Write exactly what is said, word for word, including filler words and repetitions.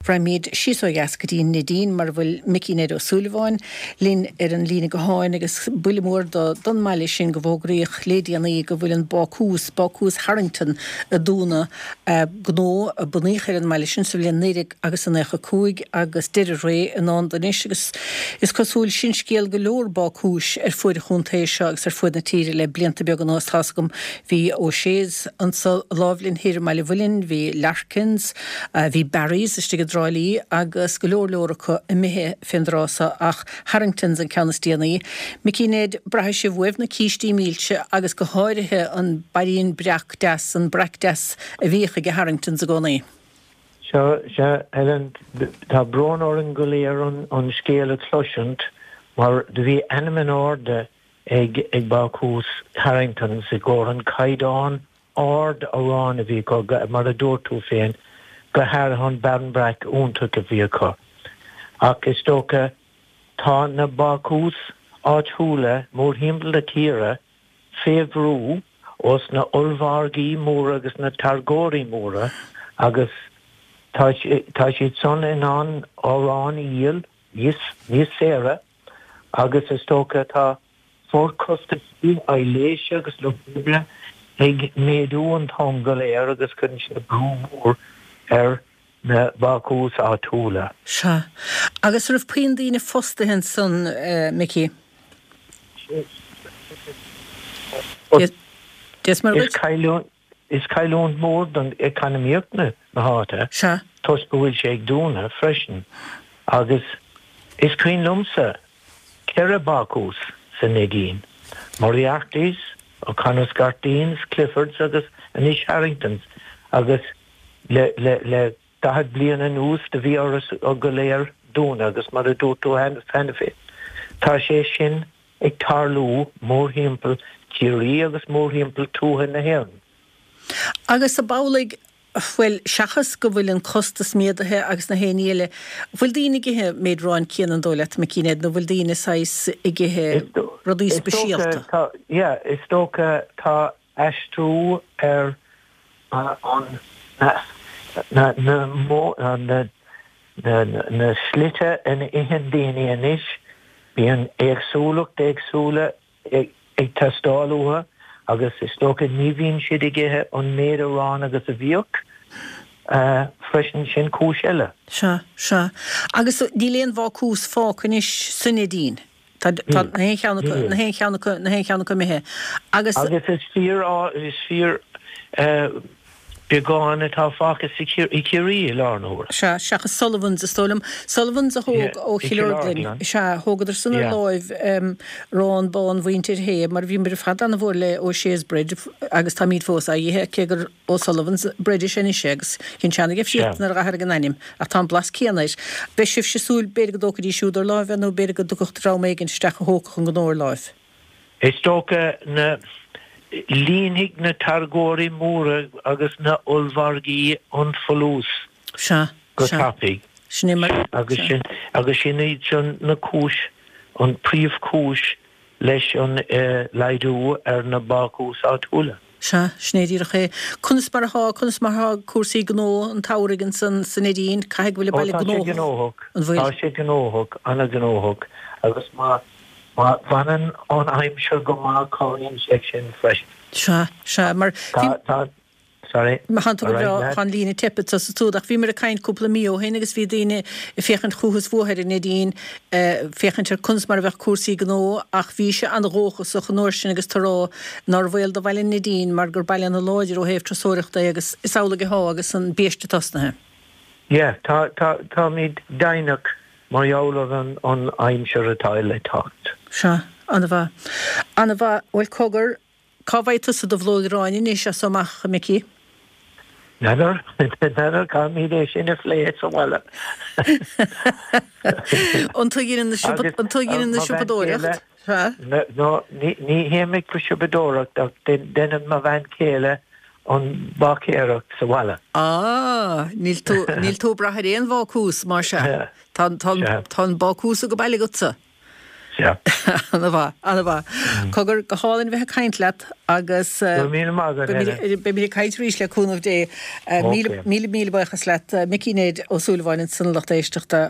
Bramid síso gascadín na dín mar bhfuil Mickey Ned O'Sullivan lín ar an lína go háin agus bulimór do don meile sin go bhógraíoch lédianaí go bhfuil an Bacús, Bacús Harrington a dúna gnó a buníchar an meile sin sa bhfuil nérig agus an echa cúig agus deidir ré an an danis agus is cosúil sin scéal go leor Bacús ar fuair a chuntéise agus ar fuair na tíre le blianta beag an ástásagam hí ó séas an sa lábhlinn hir meile bhfuilinn hí Larkins, hí Barrys is go dráilí agus go leor leoracha i mithe findrása ach Harringtons an ceannatíanaí. Mickey Ned brathe sé bhuamh na cíistí mílte agus go háirithe an baríon breach des an breach des a bhíocha go Harringtons a gcónaí. Seo se Ellen tá brón or an goléir an an scéal a closiant mar de bhí animan orde ag ag Bacús Harringtons i gcóir an caidáin ord árán a bhí go mar a dúirtú féin go Harhan Barnbrack únta go bhí acu. Ach is tócha tá na Bacús áitiúla mór himbal a tíre féhrú os na olbhargaí móra agus na targóirí móra agus tá siad son in an árán íal níos séire agus is tócha tá fórcostaí a léise agus le ag méadú an tám go léir agus chun sin brúmór ar na Bacús áitiúla. Se. Agus rah puin dína fosta hen son, uh, Mickey? Is cailún is cailún mór don economíochtna na háta. Se. Tos bhfuil sé ag dúna freisin. Agus is cuin lumsa ceire Bacús san négín. Moriartys, O'Connors Gartines, Cliffords agus Anish Harringtons agus le le le dahad blian an ús de bhí áras ó go léir dúna agus mar a dúirtú hena fé. Tá sé sin ag tarlú mór himpel tírí agus mór himpel túthe na héan. Agus a bálaigh bhfuil seachas go bhfuil an costas méadathe agus na héanaile bhfuil daoine githe méid ráin cían dóileat Mickey Ned nó bhfuil daoine sais i githe rudí speisialta. Ja, is tócha tá eistrú ar an na na mo na na na slite in ihan déine anis bí an éagsúlacht éagsúla ag tastáúha agus is tócha ní bhíonn siad i githe an méad arán agus a bhíoch freisin sin cúis eile. Se, se. Agus ní léon Bacús fácan is sunna dín. Tá na hén cheanna mithe. Agus is fíor á is fíor begáin atá fáchas i cirí lárnóir. Se, seachas Sullivans a stólam. Sullivans a thóg ó Chilordlin. Se, thógad ar sunna láimh rán bán bhaintir hé, mar bhí mar fad anna bhór le ó Shays Bridge agus tá míad fós a dhé cégur ó Sullivans Bridge sin isegus. Cinn teanna gif siat na rahar gan ainim a tá blas céanais. Be sif se súl béir go dócha dí siúdar láimh nó béir go dúchacht ráméigin steach a hócach an gnóir láimh. Is tócha na líonigh na targóirí móra agus na olbhargaí an folús. Se. Go tapig. Agus sin agus sin iad sin na cúis an príomh cúis leis an leidú ar na Bacús áitiúla. Se, snéadíach é. Cunas mar há, cunas mar há cuasaí gnó an táirigan san sanadín, caithg bhfuil bailí gnóthach. Tá sé gnóthach, anna gnóthach, agus má Vanan on aimimseir go má cáin section fresh. Se, se, mar... Sorry. Ma han right, han lína tippet sa túdach bhí mar a caint cúpla mío héin agus bhí daine féchant chuchas bhuair in édín féchant ar kunst mar bheith cuasaí gnó ach bhí se an róchas a gnóir sin agus tarrá nar bhfuil do bhhailin édín mar gur bailin na láidir ó héh trasóireachta agus is ála go há agus an béiste tasnathe. Yeah, tá tá tá míid dainach mar jaolah an an aimimseir atá le tacht. Se, anna bha. Anna bha bhfuil cogur cábhaidtas a do bhlóiráin is a somach Mickey. Never, never come here in a flea so well. Until you're in the shop, until you're in the shop, no, no, ni he make for shop then then in my van kele on Bakera so well. Ah, nil to nil to braharian Bacús, Marsha. Tan tan tan Bacús go baile gutsa. yeah. Anna bha, anna bha. Cogur go hálan bheith caint leat agus be mí caiit rís le cúnmh dé mí mí bachas leat Mickey Ned ó súlhhain san lachtéisteachta